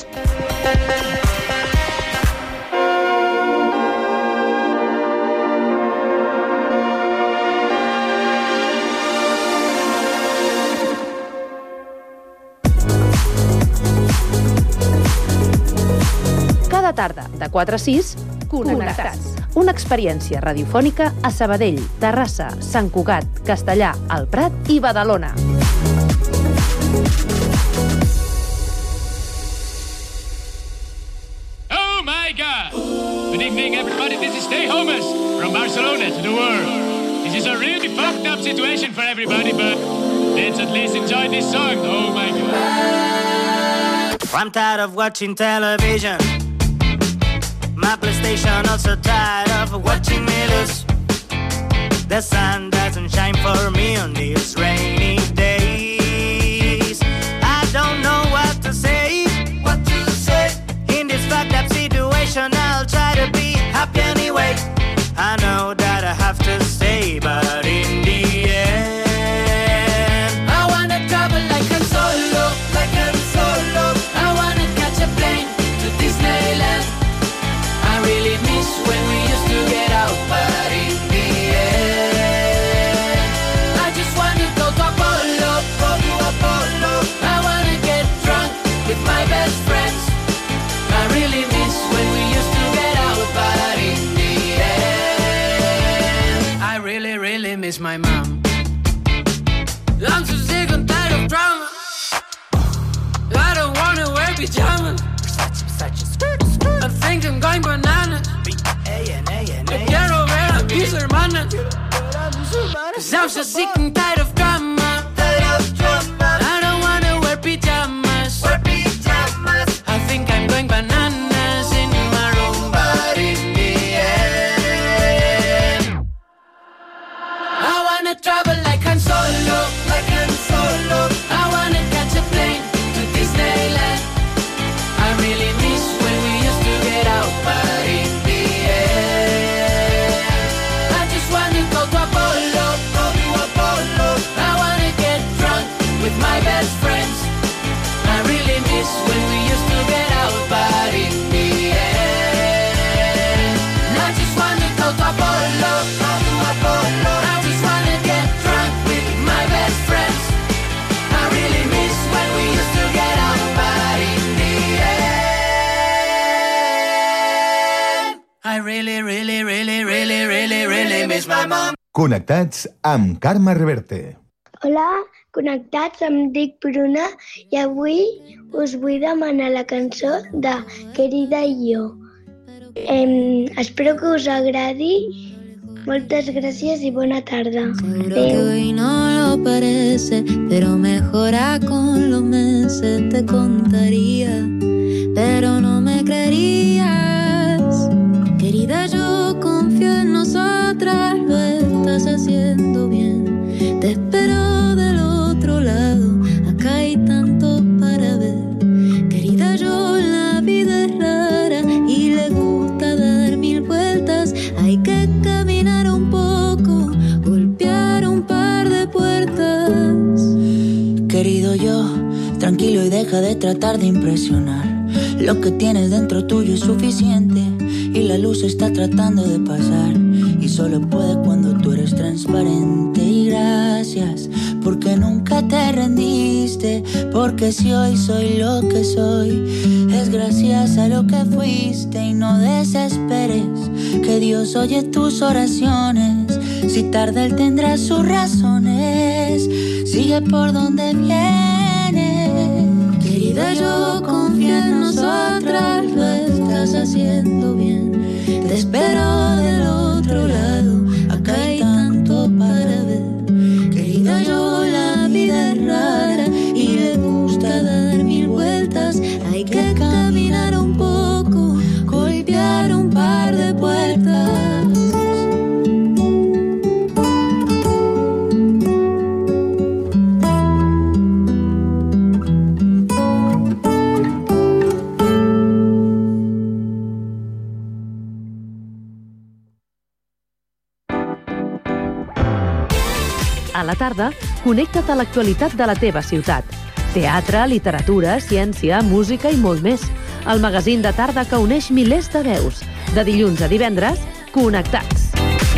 Tarda, de 4 a 6, Connectats. Una experiència radiofònica a Sabadell, Terrassa, Sant Cugat, Castellà, El Prat i Badalona. Oh my God! Good evening, everybody. This is Stay Homers from Barcelona to the world. This is a really fucked up situation for everybody, but let's at least enjoy this song. Oh my God. I'm tired of watching television. My PlayStation also tired of watching me lose. The sun doesn't shine for me on these rainy days. I don't know what to say. In this fucked up situation, I'll try to be happy anyway. I know that I have to stay, but in the end, I wanna travel like I'm solo, I wanna catch a plane to Disneyland. I really miss when we used to get out, but in the end, I just wanna go to Apollo. I wanna get drunk with my best friends. I really miss when we used to get out, but in the end, I really, really miss my mom. I'm so sick and tired of drama. I don't wanna wear pajamas. I think I'm going bananas. Te quiero ver a mis hermanas. 'Cause I'm so sick and tired of drama. I don't wanna wear pajamas. I think I'm going bananas in my room, but in the end, I wanna travel like I'm solo. I wanna catch a plane to Disneyland. I really miss when we used to get out, but in the end, I just wanna go to Apollo. I wanna get drunk with my best friends. I really miss when we used to get out, but in the end, I just wanna go to Apollo. I just wanna get drunk with my best friends. I really miss when we used to get out, but in the end, I really, really, really, really, really, really miss my mom. Connectats amb Carme Reverte. Hola, connectats, em dic Bruna i avui us vull demanar la cançó de Querida i jo. Espero que us agradi Moltes gràcies i bona tarda. Seguro que hoy no lo parece, pero mejora con los meses. Te contaría, pero no me creerías. Querida, yo confío en nosotras, lo estás haciendo bien. Te espero del otro lado, acá hay tanto para ver. Querida, yo la vida es rara y le gusta dar mil vueltas. Hay que caminar un poco, golpear un par de puertas. Querido yo, tranquilo y deja de tratar de impresionar. Lo que tienes dentro tuyo es suficiente y la luz está tratando de pasar. Y solo puede cuando tú eres transparente. Y gracias porque nunca te rendiste, porque si hoy soy lo que soy es gracias a lo que fuiste. Y no desesperes, que Dios oye tus oraciones. Si tarda él tendrá sus razones. Sigue por donde vienes. Querida, yo confío en nosotras, lo estás haciendo bien. Te espero del otro lado, acá hay tanto para ver. Querida, yo la vida es rara y le gusta dar mil vueltas. Hay que caminar un poco, golpear un par de puertas. A la tarda, connecta't a l'actualitat de la teva ciutat. Teatre, literatura, ciència, música i molt més. El magazín de tarda que uneix milers de veus. De dilluns a divendres, Connectats.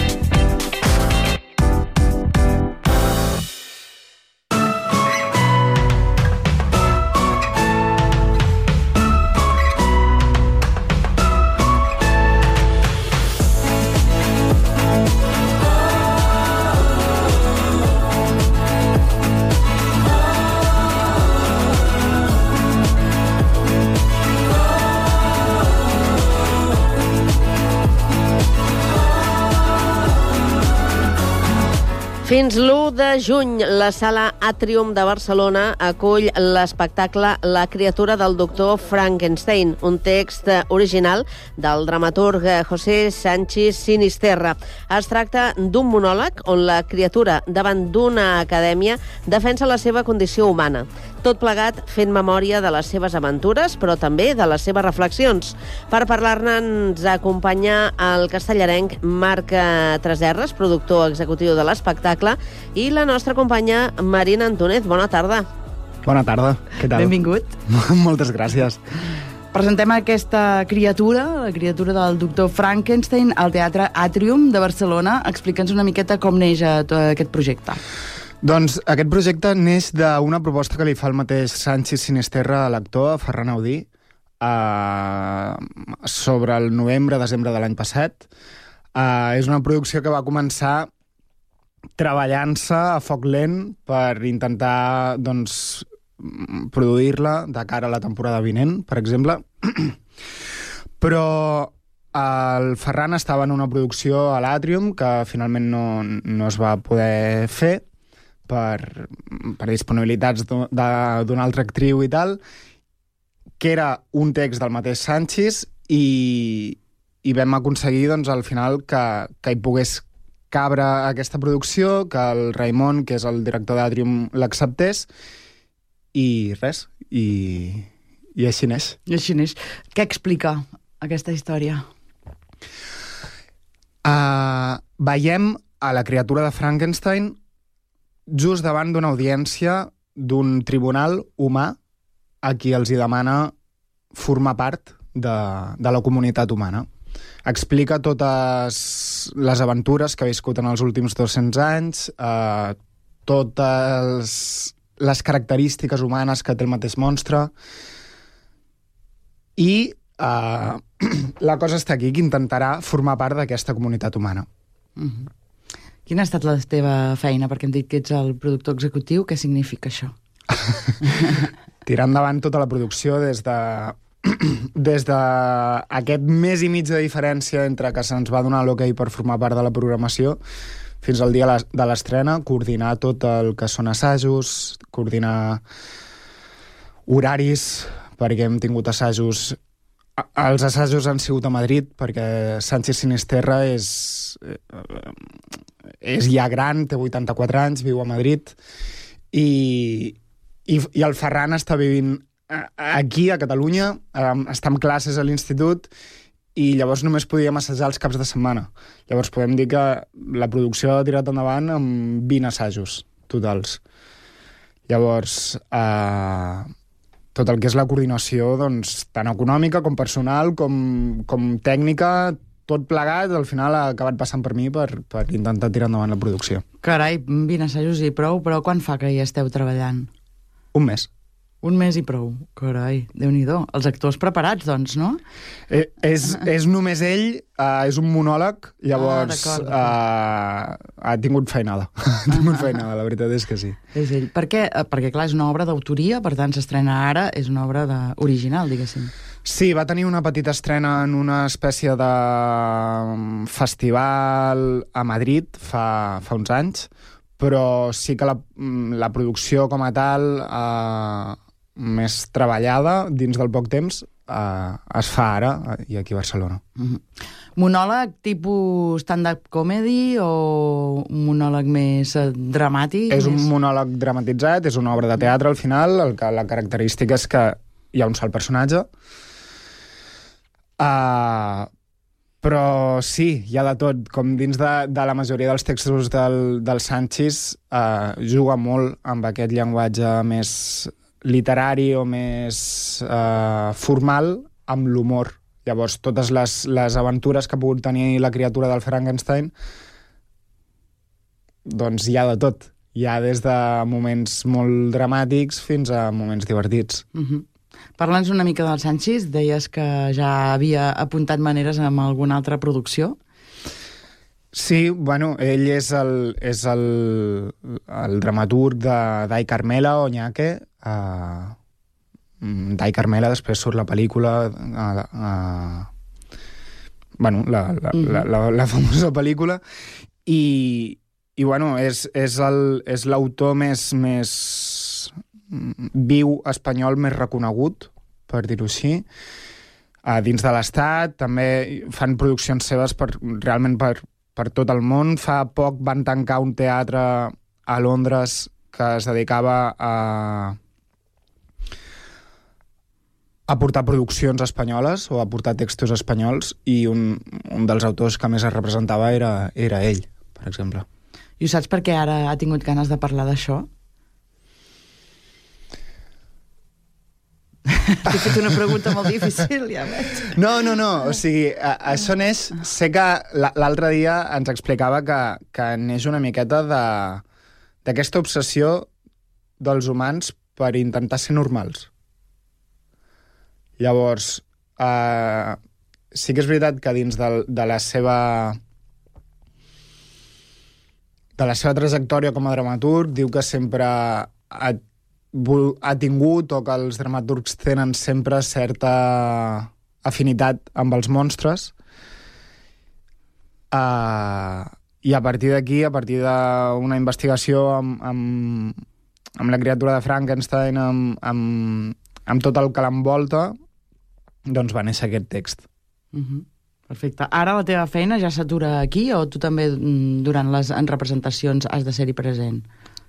Fins l'1 de juny, la Sala Atrium de Barcelona acull l'espectacle La criatura del doctor Frankenstein, un text original del dramaturg José Sánchez Sinisterra. Es tracta d'un monòleg on la criatura, davant d'una acadèmia, defensa la seva condició humana. Tot plegat fent memòria de les seves aventures, però també de les seves reflexions. Per parlar-ne ens acompanya el castellarenc Marc Treserres, productor executiu de l'espectacle, i la nostra companya Marina Antúnez. Bona tarda. Bona tarda, què tal? Benvingut. Moltes gràcies. Presentem aquesta criatura, la criatura del doctor Frankenstein, al Teatre Atrium de Barcelona. Explica'ns una miqueta com neix aquest projecte. Doncs aquest projecte neix d'una proposta que li fa el mateix Sánchez Sinisterra a l'actor, a Ferran Audí, sobre el novembre-desembre de l'any passat. És una producció que va començar treballant-se a foc lent per intentar, doncs, produir-la de cara a la temporada vinent, per exemple. Però el Ferran estava en una producció a l'Atrium que finalment no es va poder fer per disponibilitats d'una altra actriu i tal, que era un text del mateix Sánchez, i vam aconseguir, doncs, al final que hi pogués cabre aquesta producció, que el Raimon, que és el director d'Atrium, l'acceptés, i res, i així neix. I així neix. Què explica aquesta història? Veiem a la criatura de Frankenstein just davant d'una audiència d'un tribunal humà a qui els hi demana formar part de la comunitat humana. Explica totes les aventures que ha viscut en els últims 200 anys, totes les característiques humanes que té el mateix monstre, i la cosa està aquí, que intentarà formar part d'aquesta comunitat humana. Quina ha estat la teva feina? Perquè hem dit que ets el productor executiu. Què significa això? Tirar endavant tota la producció des de des d'aquest mes i mig de diferència entre que se'ns va donar l'hoquei per formar part de la programació fins al dia de l'estrena, coordinar tot el que són assajos, coordinar horaris, perquè hem tingut assajos. Els assajos han sigut a Madrid, perquè Sánchez Sinisterra és ja gran, té 84 anys, viu a Madrid, i el Ferran està vivint aquí, a Catalunya, està en classes a l'institut, i llavors només podíem assajar els caps de setmana. Llavors podem dir que la producció ha tirat endavant amb 20 assajos totals. Llavors, tot el que és la coordinació, doncs, tant econòmica com personal, com tècnica, tot plegat, al final ha acabat passant per mi per intentar tirar endavant la producció. Carai, 20 assajos i prou, però quan fa que hi esteu treballant? Un mes. Un mes i prou, carai, Déu-n'hi-do. Els actors preparats, doncs, no? És només ell, és un monòleg, llavors ha tingut feinada. Ha tingut feinada, la veritat és que sí. És ell. Per què? Perquè, clar, és una obra d'autoria, per tant, s'estrena ara, és una obra original, diguéssim. Sí, va tenir una petita estrena en una espècie de festival a Madrid fa uns anys, però sí que la producció com a tal, més treballada dins del poc temps, es fa ara i aquí a Barcelona. Monòleg tipus stand-up comedy o un monòleg més dramàtic? És un monòleg dramatitzat, és una obra de teatre al final, la característica és que hi ha un sol personatge, però sí, hi ha de tot. Com dins de la majoria dels textos del Sánchez, juga molt amb aquest llenguatge més literari o més formal amb l'humor. Llavors, totes les aventures que ha pogut tenir la criatura del Frankenstein, doncs hi ha de tot. Hi ha des de moments molt dramàtics fins a moments divertits. Parla'ns una mica del Sánchez. Deies que ja havia apuntat maneres amb alguna altra producció. Sí, bueno, ell és el dramaturg de Dai Carmela, Oñate. Dai Carmela, després surt la pel·lícula, bueno, la famosa pel·lícula, i bueno, és l'autor més viu espanyol més reconegut, per dir-ho així, dins de l'Estat. També fan produccions seves realment per tot el món. Fa poc van tancar un teatre a Londres que es dedicava a portar produccions espanyoles o a portar textos espanyols, i un dels autors que més es representava era ell, per exemple. I ho saps per què ara ha tingut ganes de parlar d'això? T'he fet una pregunta molt difícil, ja veig. No, o sigui, això neix... Sé que l'altre dia ens explicava que neix una miqueta d'aquesta obsessió dels humans per intentar ser normals. Llavors, sí que és veritat que dins de la seva trajectòria com a dramaturg diu que sempre ha tingut, o que els dramaturgs tenen sempre certa afinitat amb els monstres, i a partir d'aquí, a partir d'una investigació amb la criatura de Frankenstein, amb tot el que l'envolta, doncs va néixer aquest text. Perfecte. Ara la teva feina ja s'atura aquí, o tu també durant les representacions has de ser-hi present?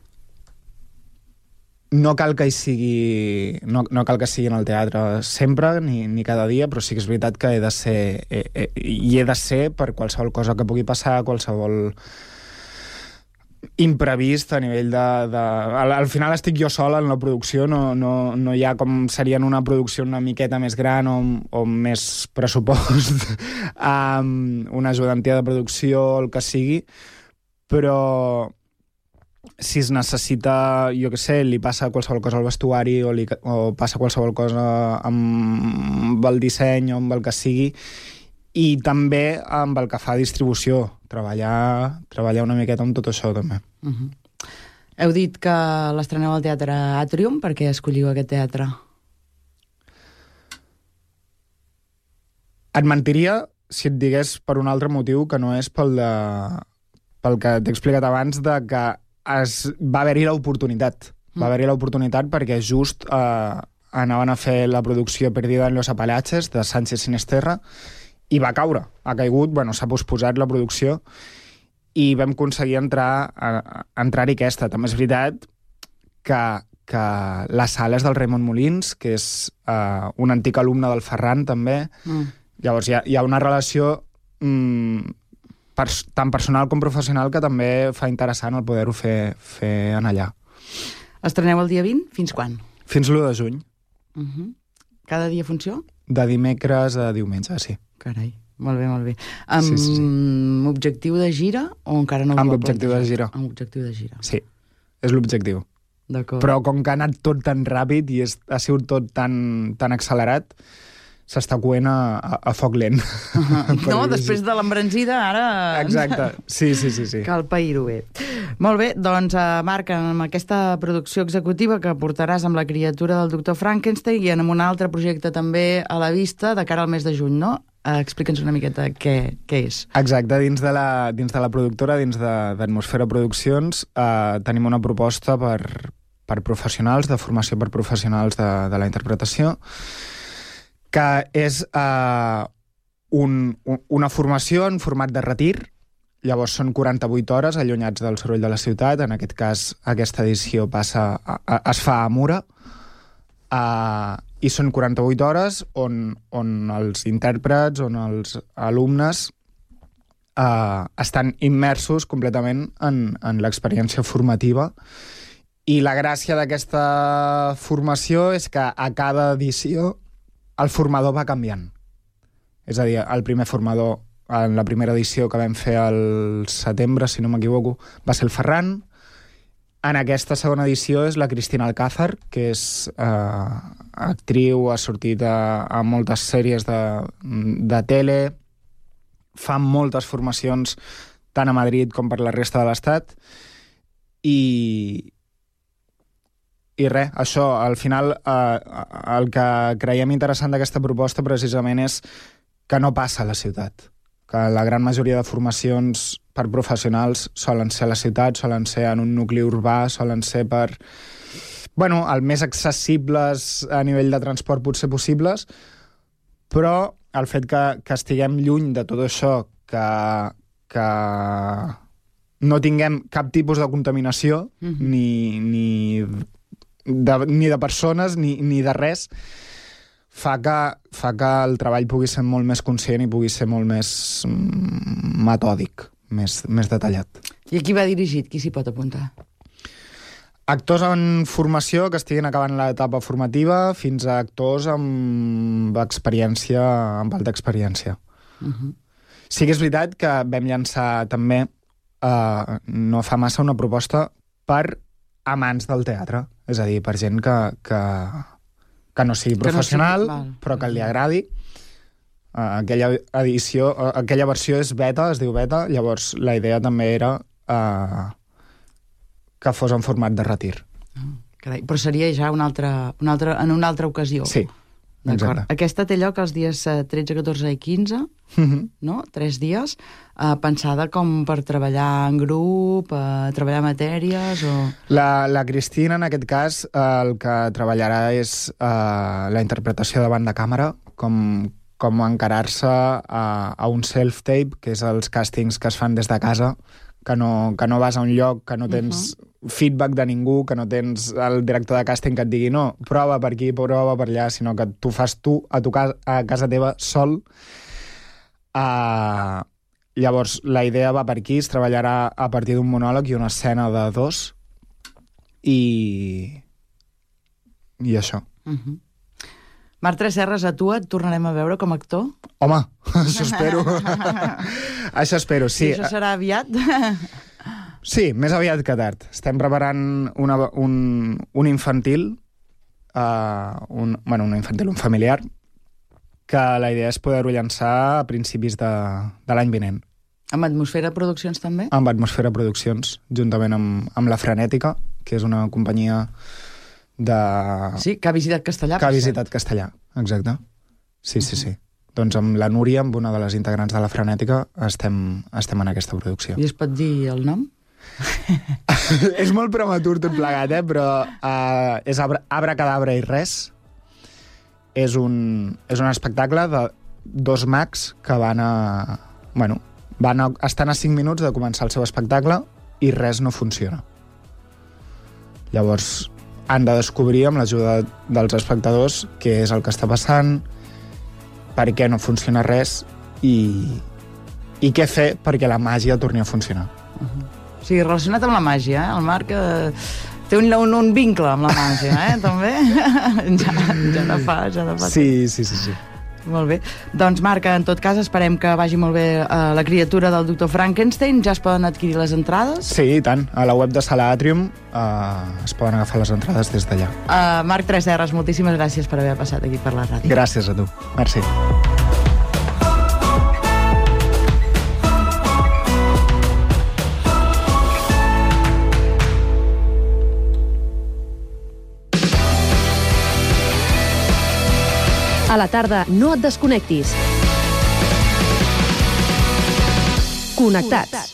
No cal que hi sigui, no cal que sigui en el teatre sempre, ni cada dia, però sí que és veritat que he de ser per qualsevol cosa que pugui passar, qualsevol imprevist a nivell de... Al final estic jo sola en la producció, no hi ha com seria en una producció una miqueta més gran o més pressupost, una ajudantia de producció, el que sigui, però si es necessita, jo què sé, li passa qualsevol cosa al vestuari o passa qualsevol cosa amb el disseny o amb el que sigui, i també amb el que fa distribució, treballar una miqueta amb tot això també. Heu dit que l'estreneu al Teatre Atrium. Per què escolliu aquest teatre? Et mentiria si et digués per un altre motiu que no és pel que t'he explicat abans, de que va haver-hi l'oportunitat. Va haver-hi l'oportunitat perquè just anaven a fer la producció Perdida en los Apalaches de Sánchez Sinisterra i va caure. Ha caigut, s'ha posposat la producció i vam aconseguir entrar-hi aquesta. També és veritat que la sala és del Raymond Molins, que és un antic alumne del Ferran, també. Llavors hi ha una relació tant personal com professional que també fa interessant el poder-ho fer en allà. Estreneu el dia 20? Fins quan? Fins l'1 de juny. Cada dia funció? De dimecres a diumenge, sí. Carai, molt bé, molt bé. Amb objectiu de gira o encara no us Amb objectiu de gira. Amb objectiu de gira. Sí, és l'objectiu. D'acord. Però com que ha anat tot tan ràpid i ha sigut tot tan accelerat, s'està coent a foc lent. No, després de l'embranzida, ara... Exacte, sí. Cal pair-ho bé. Molt bé, doncs, Marc, amb aquesta producció executiva que portaràs amb La criatura del doctor Frankenstein i amb un altre projecte també a la vista de cara al mes de juny, no? Explica'ns una miqueta què és. Exacte, dins de la productora, dins d'Atmosfera Produccions, tenim una proposta per professionals, de formació per professionals de la interpretació, que és una formació en format de retir. Llavors són 48 hores allunyats del soroll de la ciutat. En aquest cas, aquesta edició es fa a Mura, i són 48 hores on els intèrprets, on els alumnes estan immersos completament en l'experiència formativa. I la gràcia d'aquesta formació és que a cada edició el formador va canviant. És a dir, el primer formador, en la primera edició que vam fer al setembre, si no m'equivoco, va ser el Ferran. En aquesta segona edició és la Cristina Alcázar, que és actriu, ha sortit a moltes sèries de tele, fa moltes formacions tant a Madrid com per la resta de l'Estat, i res, això, al final el que creiem interessant d'aquesta proposta precisament és que no passa a la ciutat, que la gran majoria de formacions per professionals solen ser a la ciutat, solen ser en un nucli urbà, solen ser el més accessibles a nivell de transport potser possibles, però el fet que estiguem lluny de tot això, que no tinguem cap tipus de contaminació, ni de persones ni de res, fa que el treball pugui ser molt més conscient i pugui ser molt més metòdic, més detallat. I a qui va dirigit? Qui s'hi pot apuntar? Actors en formació que estiguin acabant l'etapa formativa fins a actors amb alta experiència. Sí que és veritat que vam llançar també no fa massa una proposta per amants del teatre, és a dir, per gent que no sigui professional, però que li agradi. Aquella versió és beta, es diu beta, llavors la idea també era que fos en format de retir. Carai, però seria ja en una altra ocasió. Sí, exacte. Aquesta té lloc els dies 13, 14 i 15, no? 3 dies, pensada com per treballar en grup, treballar matèries o... La Cristina, en aquest cas, el que treballarà és la interpretació davant de càmera, com encarar-se a un self-tape, que és els càstings que es fan des de casa, que no vas a un lloc, que no tens feedback de ningú, que no tens el director de càsting que et digui no, prova per aquí, prova per allà, sinó que tu fas a casa teva sol. Llavors, la idea va per aquí, es treballarà a partir d'un monòleg i una escena de 2, i això. Marc Tresserras, a tu et tornarem a veure com a actor? Home, això espero. Això espero, sí. I això serà aviat? Sí, més aviat que tard. Estem preparant un infantil, un familiar, que la idea és poder-ho llançar a principis de l'any vinent. Amb Atmosfera Produccions també? Amb Atmosfera Produccions, juntament amb La Frenètica, que és una companyia Sí, que ha visitat Castellà. Que ha visitat Castellà, exacte. Sí. doncs amb la Núria, amb una de les integrants de la Frenètica, estem en aquesta producció. I es pot dir el nom? És molt prematur tot plegat, però és Abracadabra i res. És un espectacle de 2 mags que estan a 5 minuts de començar el seu espectacle i res no funciona. Llavors han de descobrir amb l'ajuda dels espectadors què és el que està passant, per què no funciona res i què fer perquè la màgia torni a funcionar. O sigui, relacionat amb la màgia, el Marc té un vincle amb la màgia, també? Ja de fa. Sí. Molt bé. Doncs, Marc, en tot cas, esperem que vagi molt bé la criatura del Dr. Frankenstein. Ja es poden adquirir les entrades? Sí, i tant. A la web de Sala Atrium es poden agafar les entrades des d'allà. Marc Tresserras, moltíssimes gràcies per haver passat aquí per la ràdio. Gràcies a tu. Merci. A la tarda, no et desconnectis. Connectats.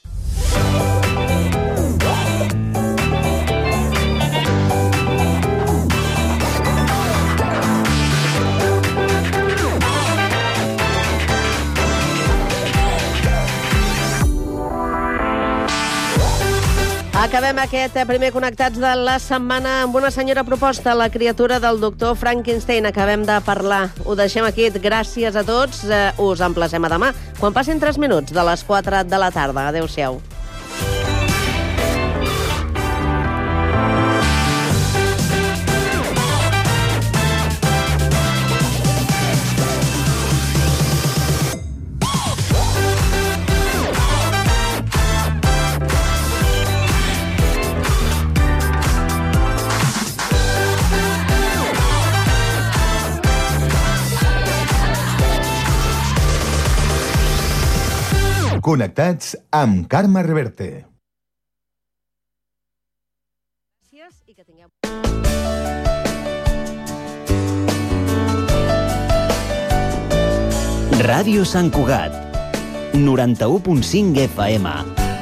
Acabem aquest primer Connectats de la setmana amb una senyora proposta, la criatura del doctor Frankenstein. Acabem de parlar. Ho deixem aquí. Gràcies a tots. Us emplacem a demà, quan passin 3 minuts de les 4 de la tarda. Adéu-siau. Connectats amb Carme Reverte. Gràcies i que tingueu... Ràdio Sant Cugat, 91.5 FM.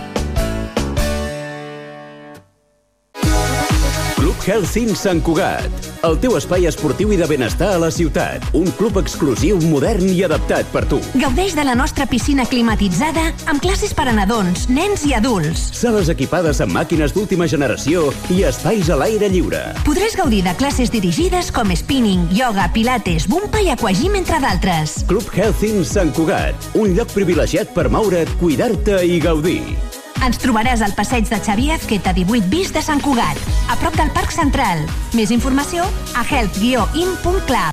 Club Healthy Sant Cugat, el teu espai esportiu i de benestar a la ciutat. Un club exclusiu, modern i adaptat per tu. Gaudeix de la nostra piscina climatitzada amb classes per a nadons, nens i adults. Sales equipades amb màquines d'última generació i espais a l'aire lliure. Podràs gaudir de classes dirigides com spinning, yoga, pilates, bumpa i aquagym, entre d'altres. Club Healthy Sant Cugat, un lloc privilegiat per moure't, cuidar-te i gaudir. Ens trobaràs al passeig de Xavier Azqueta 18 bis de Sant Cugat, a prop del Parc Central. Més informació a health-in.club.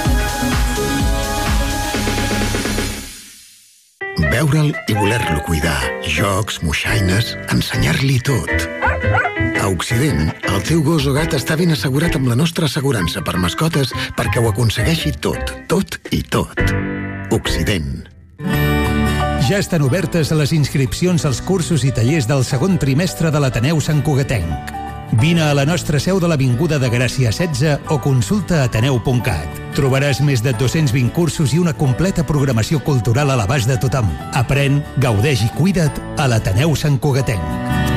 Veure'l i voler-lo cuidar. Jocs, moixaines, ensenyar-li tot. A Occident, el teu gos o gat està ben assegurat amb la nostra assegurança per mascotes perquè ho aconsegueixi tot, tot i tot. Occident. Ja estan obertes les inscripcions als cursos i tallers del segon trimestre de l'Ateneu Sant Cugatenc. Vine a la nostra seu de l'Avinguda de Gràcia 16 o consulta ateneu.cat. Trobaràs més de 220 cursos i una completa programació cultural a l'abast de tothom. Aprèn, gaudeix i cuida't a l'Ateneu Sant Cugatenc.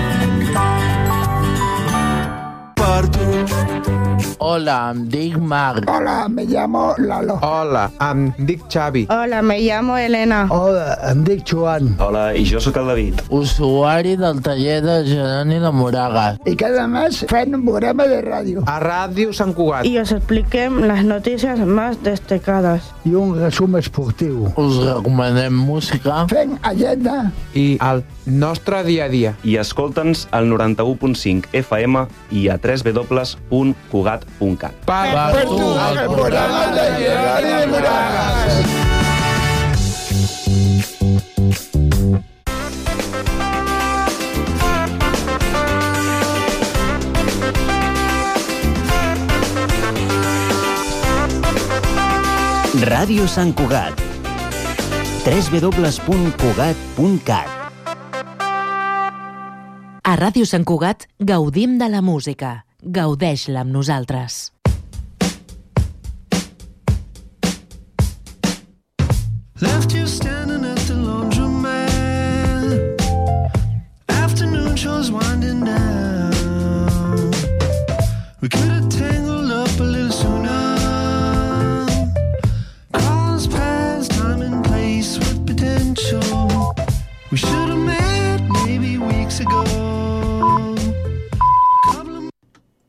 Per tu. Hola, em dic Marc. Hola, me llamo Lalo. Hola, em dic Xavi. Hola, me llamo Elena. Hola, em dic Joan. Hola, i jo sóc el David. Usuari del taller de Jeroni de Moragas. I cada mes fem un programa de ràdio. A Ràdio Sant Cugat. Y os expliquem las noticias más destacadas. I un resum esportiu. Us recomanem música. Fem agenda. I el nostre dia a dia. I escolta'ns al 91.5 FM i a www.cugat.cat. Per tu, el programa de Jeroni de Moragas. Ràdio Sant Cugat. www.cugat.cat. A Ràdio Sant Cugat gaudim de la música. Gaudeix-la amb nosaltres. Left you standing at the laundry.